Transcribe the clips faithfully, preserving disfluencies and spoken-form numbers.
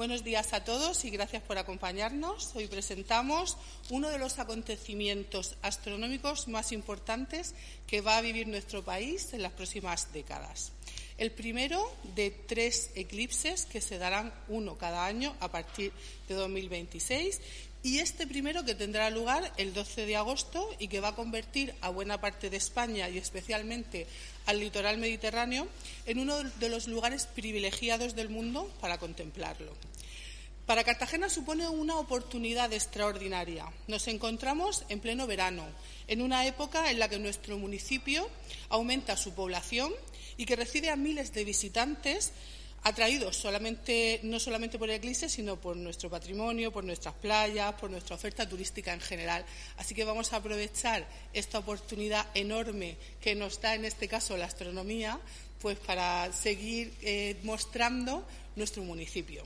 Buenos días a todos y gracias por acompañarnos. Hoy presentamos uno de los acontecimientos astronómicos más importantes que va a vivir nuestro país en las próximas décadas. El primero de tres eclipses que se darán uno cada año a partir de dos mil veintiséis y este primero que tendrá lugar el doce de agosto y que va a convertir a buena parte de España y especialmente al litoral mediterráneo en uno de los lugares privilegiados del mundo para contemplarlo. Para Cartagena supone una oportunidad extraordinaria. Nos encontramos en pleno verano, en una época en la que nuestro municipio aumenta su población y que recibe a miles de visitantes atraídos solamente, no solamente por el eclipse, sino por nuestro patrimonio, por nuestras playas, por nuestra oferta turística en general. Así que vamos a aprovechar esta oportunidad enorme que nos da, en este caso, la astronomía, pues para seguir eh, mostrando nuestro municipio.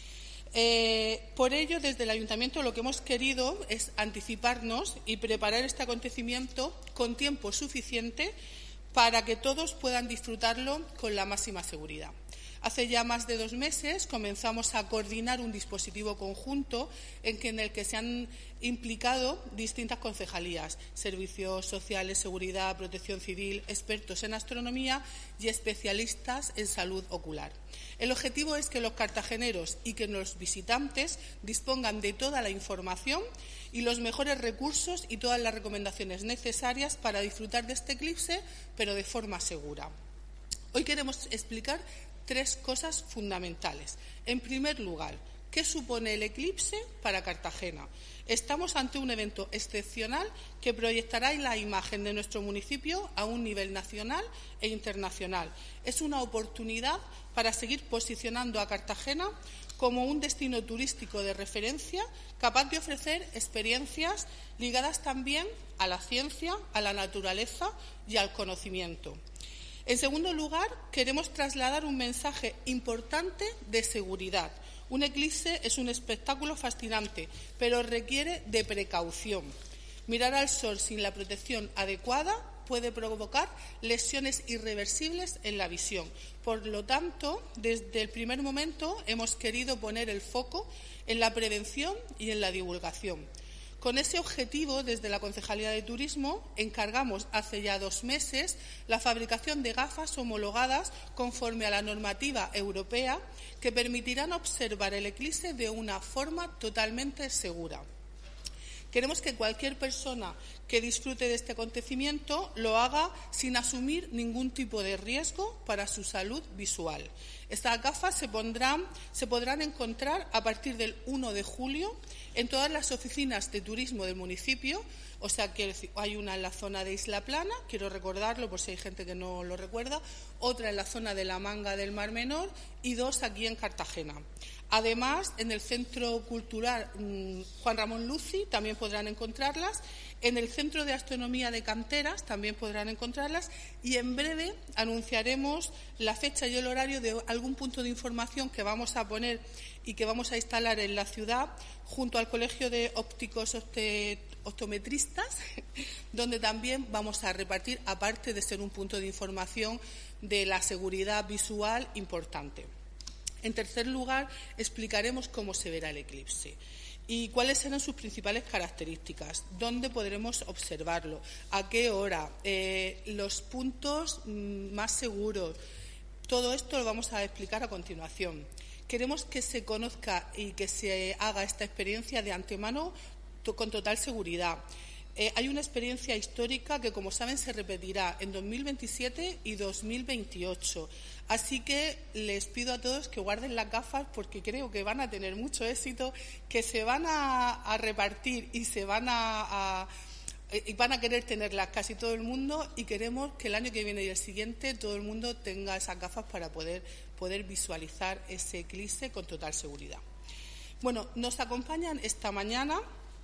Eh, por ello, desde el Ayuntamiento lo que hemos querido es anticiparnos y preparar este acontecimiento con tiempo suficiente para que todos puedan disfrutarlo con la máxima seguridad. Hace ya más de dos meses comenzamos a coordinar un dispositivo conjunto en, que, en el que se han implicado distintas concejalías, servicios sociales, seguridad, protección civil, expertos en astronomía y especialistas en salud ocular. El objetivo es que los cartageneros y que los visitantes dispongan de toda la información y los mejores recursos y todas las recomendaciones necesarias para disfrutar de este eclipse, pero de forma segura. Hoy queremos explicar tres cosas fundamentales. En primer lugar, ¿qué supone el eclipse para Cartagena? Estamos ante un evento excepcional que proyectará la imagen de nuestro municipio a un nivel nacional e internacional. Es una oportunidad para seguir posicionando a Cartagena como un destino turístico de referencia capaz de ofrecer experiencias ligadas también a la ciencia, a la naturaleza y al conocimiento. En segundo lugar, queremos trasladar un mensaje importante de seguridad. Un eclipse es un espectáculo fascinante, pero requiere de precaución. Mirar al sol sin la protección adecuada puede provocar lesiones irreversibles en la visión. Por lo tanto, desde el primer momento hemos querido poner el foco en la prevención y en la divulgación. Con ese objetivo, desde la Concejalía de Turismo, encargamos hace ya dos meses la fabricación de gafas homologadas conforme a la normativa europea que permitirán observar el eclipse de una forma totalmente segura. Queremos que cualquier persona que disfrute de este acontecimiento lo haga sin asumir ningún tipo de riesgo para su salud visual. Estas gafas se, pondrán, se podrán encontrar a partir del uno de julio en todas las oficinas de turismo del municipio, o sea que hay una en la zona de Isla Plana, quiero recordarlo por si hay gente que no lo recuerda, otra en la zona de la Manga del Mar Menor y dos aquí en Cartagena. Además, en el Centro Cultural mmm, Juan Ramón Luci también podrán encontrarlas, en el Centro de Astronomía de Canteras también podrán encontrarlas y en breve anunciaremos la fecha y el horario de algún punto de información que vamos a poner y que vamos a instalar en la ciudad junto al Colegio de Ópticos Optometristas, donde también vamos a repartir, aparte de ser un punto de información de la seguridad visual importante. En tercer lugar, explicaremos cómo se verá el eclipse y cuáles serán sus principales características, dónde podremos observarlo, a qué hora, eh, los puntos mmm, más seguros. Todo esto lo vamos a explicar a continuación. Queremos que se conozca y que se haga esta experiencia de antemano to- con total seguridad. Eh, hay una experiencia histórica que, como saben, se repetirá en dos mil veintisiete y dos mil veintiocho. Así que les pido a todos que guarden las gafas porque creo que van a tener mucho éxito, que se van a, a repartir y se van a, a, y van a querer tenerlas casi todo el mundo y queremos que el año que viene y el siguiente todo el mundo tenga esas gafas para poder, poder visualizar ese eclipse con total seguridad. Bueno, nos acompañan esta mañana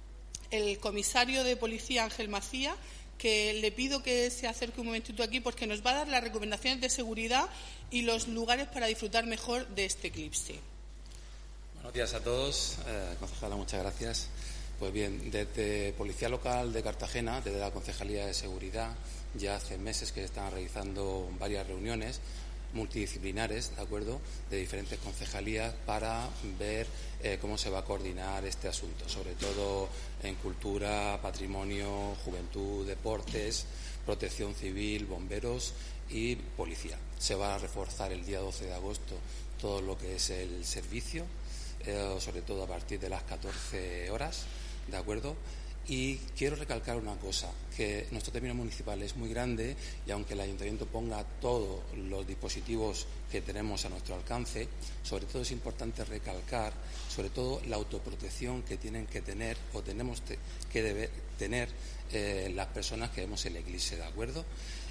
el comisario de Policía Ángel Macía, que le pido que se acerque un momentito aquí porque nos va a dar las recomendaciones de seguridad y los lugares para disfrutar mejor de este eclipse. Buenos días a todos. Eh, concejala, muchas gracias. Pues bien, desde Policía Local de Cartagena, desde la Concejalía de Seguridad, ya hace meses que están realizando varias reuniones multidisciplinares, ¿de acuerdo?, de diferentes concejalías para ver eh, cómo se va a coordinar este asunto, sobre todo en cultura, patrimonio, juventud, deportes, protección civil, bomberos y policía. Se va a reforzar el día doce de agosto todo lo que es el servicio, eh, sobre todo a partir de las catorce horas, ¿de acuerdo? Y quiero recalcar una cosa, que nuestro término municipal es muy grande y aunque el ayuntamiento ponga todos los dispositivos que tenemos a nuestro alcance, sobre todo es importante recalcar, sobre todo la autoprotección que tienen que tener o tenemos que debe tener eh, las personas que vemos el eclipse, ¿de acuerdo?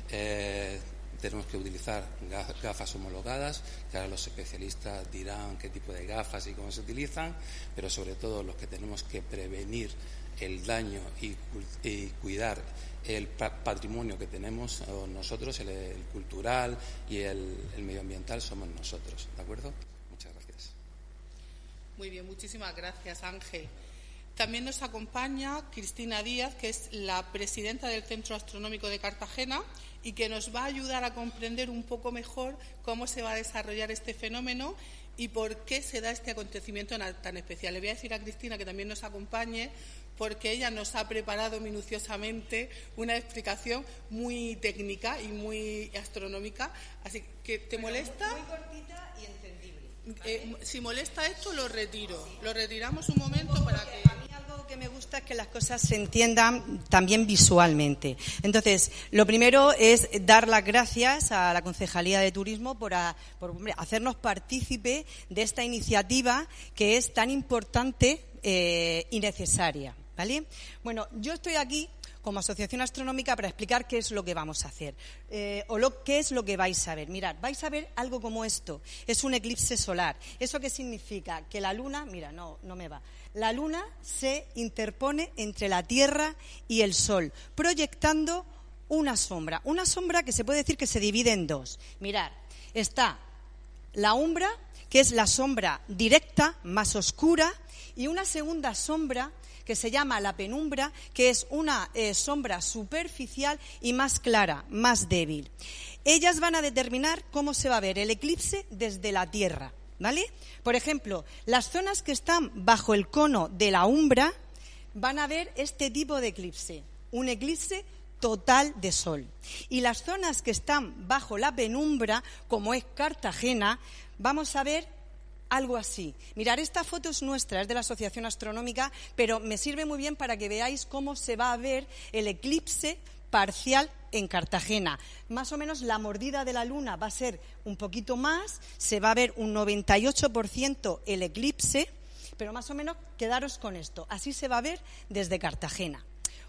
Eh, tenemos que utilizar gafas homologadas, que ahora los especialistas dirán qué tipo de gafas y cómo se utilizan, pero sobre todo los que tenemos que prevenir el daño y, y cuidar el patrimonio que tenemos nosotros, el, el cultural y el, el medioambiental, somos nosotros, ¿de acuerdo? Muchas gracias. Muy bien, muchísimas gracias, Ángel. También nos acompaña Cristina Díaz, que es la presidenta del Centro Astronómico de Cartagena y que nos va a ayudar a comprender un poco mejor cómo se va a desarrollar este fenómeno y por qué se da este acontecimiento tan especial. Le voy a decir a Cristina que también nos acompañe porque ella nos ha preparado minuciosamente una explicación muy técnica y muy astronómica. Así que, ¿te Pero molesta? Muy, muy cortita y entendible. ¿Vale? Eh, si molesta esto, lo retiro. Sí. Lo retiramos un momento un para que... A mí algo que me gusta es que las cosas se entiendan también visualmente. Entonces, lo primero es dar las gracias a la Concejalía de Turismo por, a, por hombre, hacernos partícipe de esta iniciativa que es tan importante eh, y necesaria. ¿Vale? Bueno, yo estoy aquí como Asociación Astronómica para explicar qué es lo que vamos a hacer eh, o lo, qué es lo que vais a ver. Mirad, vais a ver algo como esto. Es un eclipse solar. ¿Eso qué significa? Que la luna, mira, no, no me va. La luna se interpone entre la Tierra y el Sol, proyectando una sombra. Una sombra que se puede decir que se divide en dos. Mirad, está la umbra, que es la sombra directa, más oscura, y una segunda sombra que se llama la penumbra, que es una eh, sombra superficial y más clara, más débil. Ellas van a determinar cómo se va a ver el eclipse desde la Tierra, ¿vale? Por ejemplo, las zonas que están bajo el cono de la umbra van a ver este tipo de eclipse, un eclipse total de sol. Y las zonas que están bajo la penumbra, como es Cartagena, vamos a ver algo así. Mirad, esta foto es nuestra, es de la Asociación Astronómica, pero me sirve muy bien para que veáis cómo se va a ver el eclipse parcial en Cartagena. Más o menos la mordida de la luna va a ser un poquito más, se va a ver un noventa y ocho por ciento el eclipse, pero más o menos quedaros con esto. Así se va a ver desde Cartagena.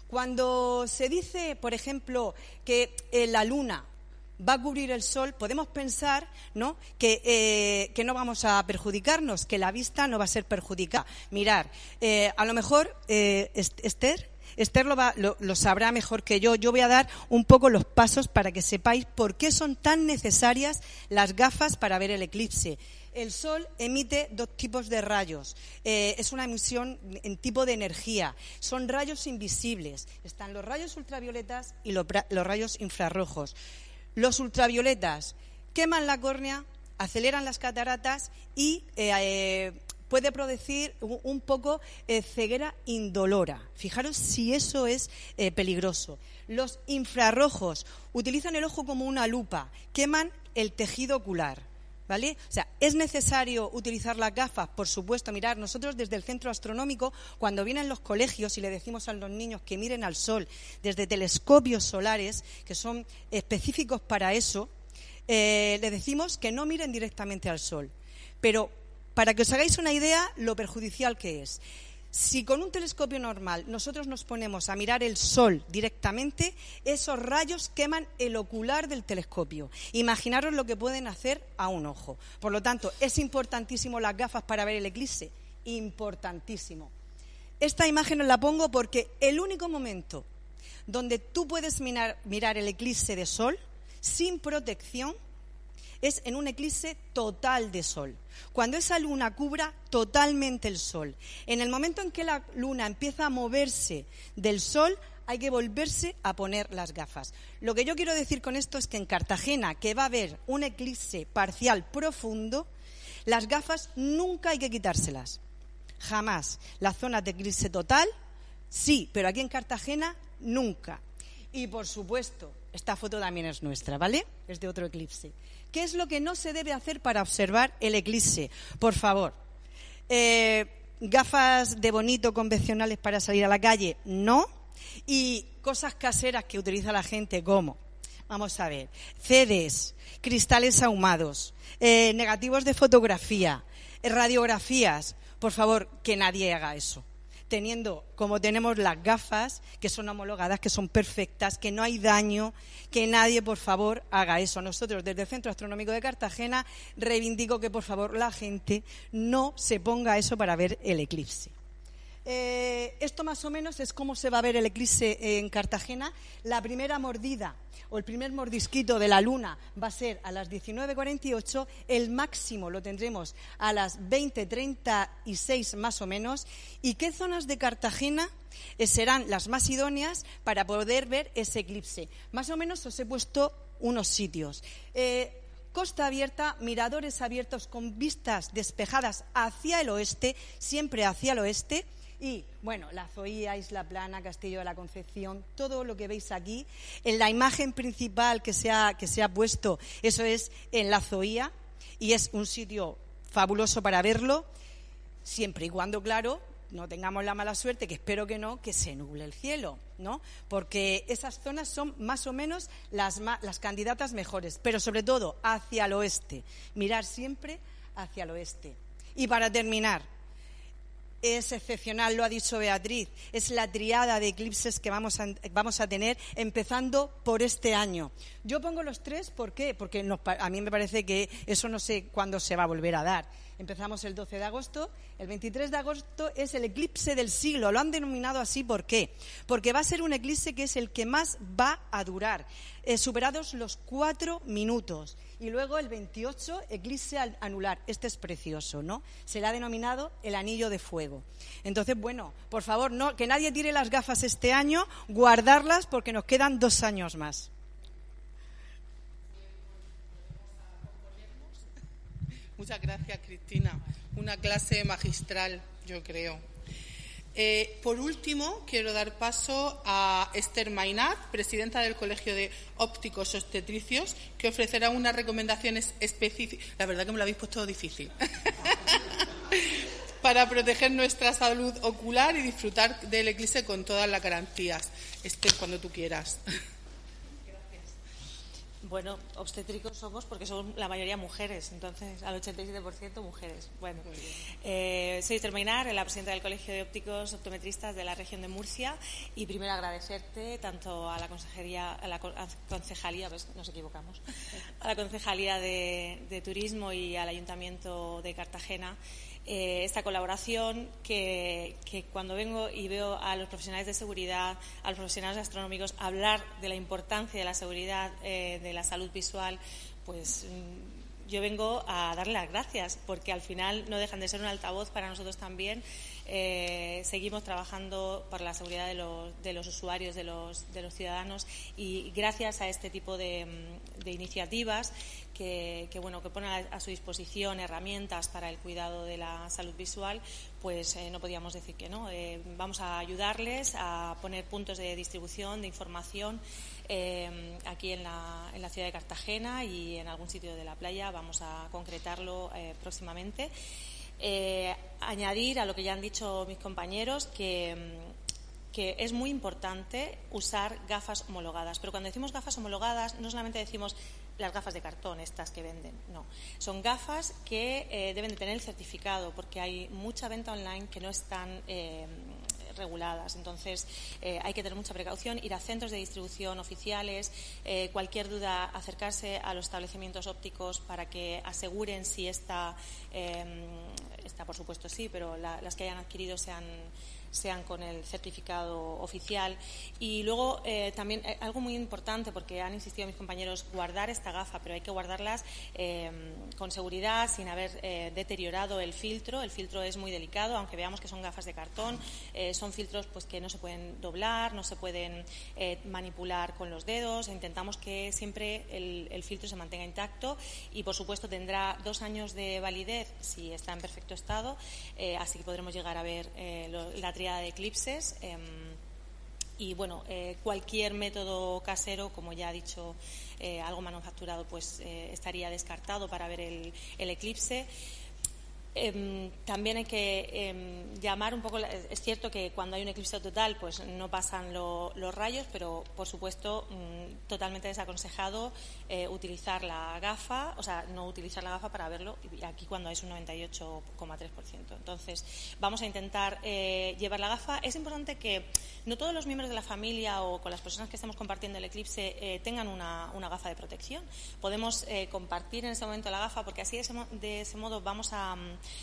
Cuando se dice, por ejemplo, que eh, la luna va a cubrir el sol, podemos pensar, ¿no?, que, eh, que no vamos a perjudicarnos, que la vista no va a ser perjudicada. Mirar, eh, a lo mejor eh, Esther, Esther lo, va, lo, lo sabrá mejor que yo. Yo voy a dar un poco los pasos para que sepáis por qué son tan necesarias las gafas para ver el eclipse. El sol emite dos tipos de rayos. Eh, es una emisión en tipo de energía. Son rayos invisibles. Están los rayos ultravioletas y los, los rayos infrarrojos. Los ultravioletas queman la córnea, aceleran las cataratas y eh, eh, puede producir un, un poco eh, ceguera indolora. Fijaros si eso es eh, peligroso. Los infrarrojos utilizan el ojo como una lupa, queman el tejido ocular. ¿Vale? O sea, es necesario utilizar las gafas, por supuesto. Mirad, nosotros desde el Centro Astronómico, cuando vienen los colegios y le decimos a los niños que miren al sol desde telescopios solares, que son específicos para eso, eh, les decimos que no miren directamente al sol. Pero para que os hagáis una idea lo perjudicial que es. Si con un telescopio normal nosotros nos ponemos a mirar el sol directamente, esos rayos queman el ocular del telescopio. Imaginaros lo que pueden hacer a un ojo. Por lo tanto, es importantísimo las gafas para ver el eclipse. Importantísimo. Esta imagen os la pongo porque el único momento donde tú puedes mirar, mirar el eclipse de sol sin protección es en un eclipse total de sol, cuando esa luna cubra totalmente el sol. En el momento en que la luna empieza a moverse del sol, hay que volverse a poner las gafas. Lo que yo quiero decir con esto es que en Cartagena, que va a haber un eclipse parcial profundo, las gafas nunca hay que quitárselas. Jamás. Las zonas de eclipse total, sí, pero aquí en Cartagena, nunca. Y, por supuesto, esta foto también es nuestra, ¿vale? Es de otro eclipse. ¿Qué es lo que no se debe hacer para observar el eclipse? Por favor, eh, gafas de bonito convencionales para salir a la calle, no. Y cosas caseras que utiliza la gente como, vamos a ver, C Ds, cristales ahumados, eh, negativos de fotografía, eh, radiografías. Por favor, que nadie haga eso. Teniendo, como tenemos las gafas, que son homologadas, que son perfectas, que no hay daño, que nadie, por favor, haga eso. Nosotros, desde el Centro Astronómico de Cartagena, reivindico que, por favor, la gente no se ponga eso para ver el eclipse. Eh, esto más o menos es cómo se va a ver el eclipse en Cartagena. La primera mordida o el primer mordisquito de la luna va a ser a las diecinueve cuarenta y ocho, el máximo lo tendremos a las veinte treinta y seis más o menos. ¿Y qué zonas de Cartagena eh, serán las más idóneas para poder ver ese eclipse? Más o menos os he puesto unos sitios. Eh, Costa abierta, miradores abiertos con vistas despejadas hacia el oeste, siempre hacia el oeste. Y, bueno, la Zoía, Isla Plana, Castillo de la Concepción, todo lo que veis aquí. En la imagen principal que se ha, que se ha puesto, eso es en la Zoía, y es un sitio fabuloso para verlo, siempre y cuando, claro, no tengamos la mala suerte, que espero que no, que se nuble el cielo, ¿no? Porque esas zonas son más o menos las, las candidatas mejores, pero sobre todo hacia el oeste, mirar siempre hacia el oeste. Y para terminar, es excepcional, lo ha dicho Beatriz, es la triada de eclipses que vamos a, vamos a tener empezando por este año. Yo pongo los tres, ¿por qué? Porque nos, a mí me parece que eso no sé cuándo se va a volver a dar. Empezamos el doce de agosto, el veintitrés de agosto es el eclipse del siglo, lo han denominado así, ¿por qué? Porque va a ser un eclipse que es el que más va a durar, eh, superados los cuatro minutos. Y luego el veintiocho, eclipse anular. Este es precioso, ¿no? Se le ha denominado el anillo de fuego. Entonces, bueno, por favor, no, que nadie tire las gafas este año, guardarlas porque nos quedan dos años más. Muchas gracias, Cristina. Una clase magistral, yo creo. Eh, por último, quiero dar paso a Esther Mainat, presidenta del Colegio de Ópticos Obstetricios, que ofrecerá unas recomendaciones específicas. La verdad que me lo habéis puesto difícil. Para proteger nuestra salud ocular y disfrutar del eclipse con todas las garantías. Esther, cuando tú quieras. Bueno, obstétricos somos porque somos la mayoría mujeres, entonces al ochenta y siete por ciento mujeres. Bueno, eh, soy Esther Mainat, la presidenta del Colegio de Ópticos Optometristas de la región de Murcia, y primero agradecerte tanto a la consejería, a la concejalía, pues nos equivocamos, a la concejalía de, de Turismo y al Ayuntamiento de Cartagena. Eh, esta colaboración que, que cuando vengo y veo a los profesionales de seguridad, a los profesionales astronómicos hablar de la importancia de la seguridad, eh, de la salud visual, pues yo vengo a darle las gracias porque al final no dejan de ser un altavoz para nosotros también. Eh, seguimos trabajando por la seguridad de los, de los usuarios, de los, de los ciudadanos, y gracias a este tipo de, de iniciativas que, que, bueno, que ponen a, a su disposición herramientas para el cuidado de la salud visual, pues eh, no podíamos decir que no. Eh, vamos a ayudarles a poner puntos de distribución, de información eh, aquí en la, en la ciudad de Cartagena y en algún sitio de la playa. Vamos a concretarlo eh, próximamente. Eh, añadir a lo que ya han dicho mis compañeros que, que es muy importante usar gafas homologadas. Pero cuando decimos gafas homologadas no solamente decimos las gafas de cartón, estas que venden, no. Son gafas que eh, deben de tener el certificado porque hay mucha venta online que no están eh, reguladas. Entonces eh, hay que tener mucha precaución, ir a centros de distribución oficiales, eh, cualquier duda acercarse a los establecimientos ópticos para que aseguren si esta, eh, esta por supuesto sí, pero la, las que hayan adquirido sean, sean con el certificado oficial. Y luego eh, también eh, algo muy importante, porque han insistido mis compañeros, guardar esta gafa, pero hay que guardarlas eh, con seguridad, sin haber eh, deteriorado el filtro. El filtro es muy delicado, aunque veamos que son gafas de cartón, eh, son filtros pues que no se pueden doblar, no se pueden eh, manipular con los dedos. Intentamos que siempre el, el filtro se mantenga intacto y, por supuesto, tendrá dos años de validez si está en perfecto estado, eh, así que podremos llegar a ver eh, lo, la de eclipses eh, y bueno, eh, cualquier método casero, como ya ha dicho, eh, algo manufacturado, pues eh, estaría descartado para ver el, el eclipse. Eh, también hay que eh, llamar un poco, es cierto que cuando hay un eclipse total pues no pasan lo, los rayos, pero por supuesto mmm, totalmente desaconsejado eh, utilizar la gafa, o sea, no utilizar la gafa para verlo, y aquí cuando es un noventa y ocho coma tres por ciento. Entonces vamos a intentar eh, llevar la gafa. Es importante que no todos los miembros de la familia o con las personas que estamos compartiendo el eclipse eh, tengan una, una gafa de protección. Podemos eh, compartir en ese momento la gafa, porque así de ese, de ese modo vamos a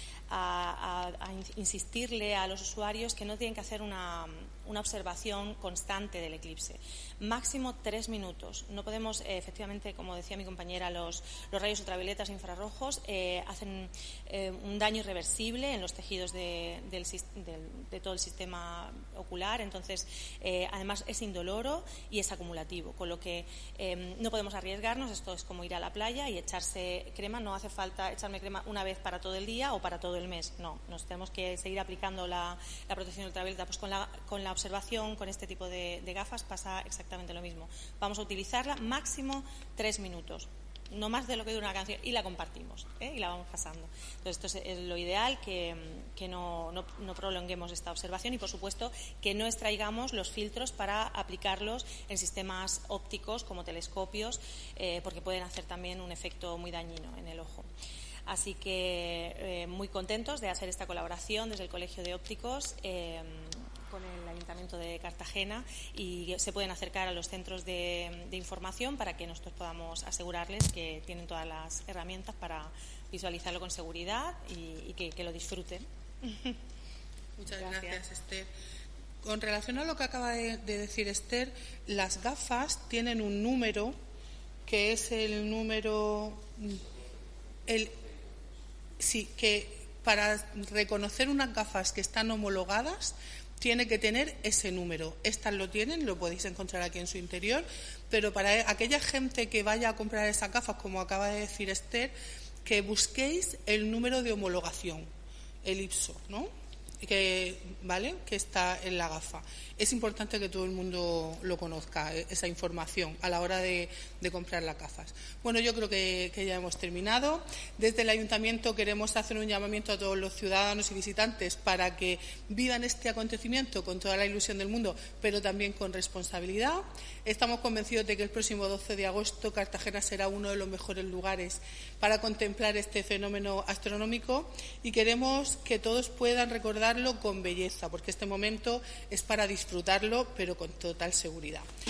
A, a, a insistirle a los usuarios que no tienen que hacer una, una observación constante del eclipse. Máximo tres minutos. No podemos, eh, efectivamente, como decía mi compañera, los, los rayos ultravioletas e infrarrojos eh, hacen eh, un daño irreversible en los tejidos de, del, del, de todo el sistema ocular. Entonces, eh, además es indoloro y es acumulativo, con lo que eh, no podemos arriesgarnos. Esto es como ir a la playa y echarse crema. No hace falta echarme crema una vez para todo el día o para todo el mes. No, nos tenemos que seguir aplicando la, la protección ultravioleta. Pues con la, con la observación, con este tipo de, de gafas, pasa exactamente lo mismo. Vamos a utilizarla máximo tres minutos, no más de lo que dura una canción, y la compartimos, ¿eh? Y la vamos pasando. Entonces, esto es, es lo ideal, que, que no, no, no prolonguemos esta observación y, por supuesto, que no extraigamos los filtros para aplicarlos en sistemas ópticos como telescopios, eh, porque pueden hacer también un efecto muy dañino en el ojo. Así que eh, muy contentos de hacer esta colaboración desde el Colegio de Ópticos eh, con el Ayuntamiento de Cartagena, y se pueden acercar a los centros de, de información para que nosotros podamos asegurarles que tienen todas las herramientas para visualizarlo con seguridad y, y que, que lo disfruten. Muchas gracias, gracias, Esther. Con relación a lo que acaba de, de decir Esther, las gafas tienen un número que es el número... el Sí, que para reconocer unas gafas que están homologadas tiene que tener ese número. Estas lo tienen, lo podéis encontrar aquí en su interior, pero para aquella gente que vaya a comprar esas gafas, como acaba de decir Esther, que busquéis el número de homologación, el I P S O, ¿no? Que, ¿vale? Que está en la gafa. Es importante que todo el mundo lo conozca, esa información, a la hora de, de comprar las gafas. Bueno, yo creo que, que ya hemos terminado. Desde el Ayuntamiento queremos hacer un llamamiento a todos los ciudadanos y visitantes para que vivan este acontecimiento con toda la ilusión del mundo, pero también con responsabilidad. Estamos convencidos de que el próximo doce de agosto Cartagena será uno de los mejores lugares para contemplar este fenómeno astronómico, y queremos que todos puedan recordarlo con belleza, porque este momento es para disfrutarlo, pero con total seguridad.